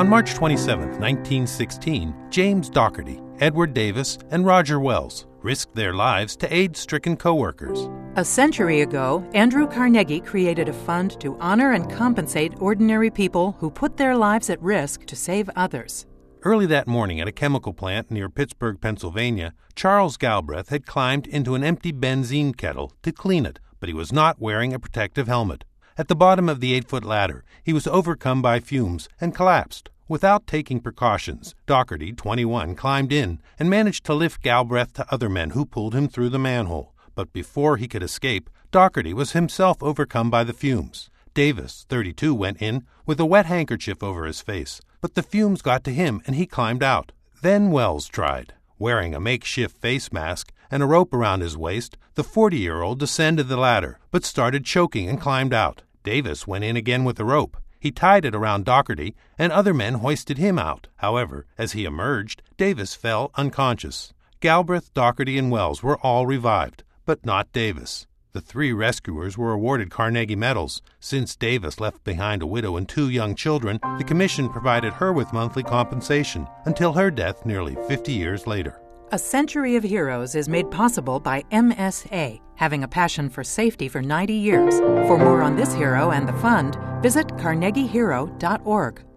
On March 27, 1916, James Dougherty, Edward Davis, and Roger Wells risked their lives to aid stricken coworkers. A century ago, Andrew Carnegie created a fund to honor and compensate ordinary people who put their lives at risk to save others. Early that morning at a chemical plant near Pittsburgh, Pennsylvania, Charles Galbraith had climbed into an empty benzene kettle to clean it, but he was not wearing a protective helmet. At the bottom of the 8-foot ladder, he was overcome by fumes and collapsed. Without taking precautions, Dougherty, 21, climbed in and managed to lift Galbraith to other men who pulled him through the manhole. But before he could escape, Dougherty was himself overcome by the fumes. Davis, 32, went in with a wet handkerchief over his face, but the fumes got to him and he climbed out. Then Wells tried. Wearing a makeshift face mask and a rope around his waist, the 40-year-old descended the ladder, but started choking and climbed out. Davis went in again with a rope. He tied it around Dougherty, and other men hoisted him out. However, as he emerged, Davis fell unconscious. Galbraith, Dougherty, and Wells were all revived, but not Davis. The 3 rescuers were awarded Carnegie medals. Since Davis left behind a widow and 2 young children, the commission provided her with monthly compensation until her death nearly 50 years later. A Century of Heroes is made possible by MSA, having a passion for safety for 90 years. For more on this hero and the fund, visit carnegiehero.org.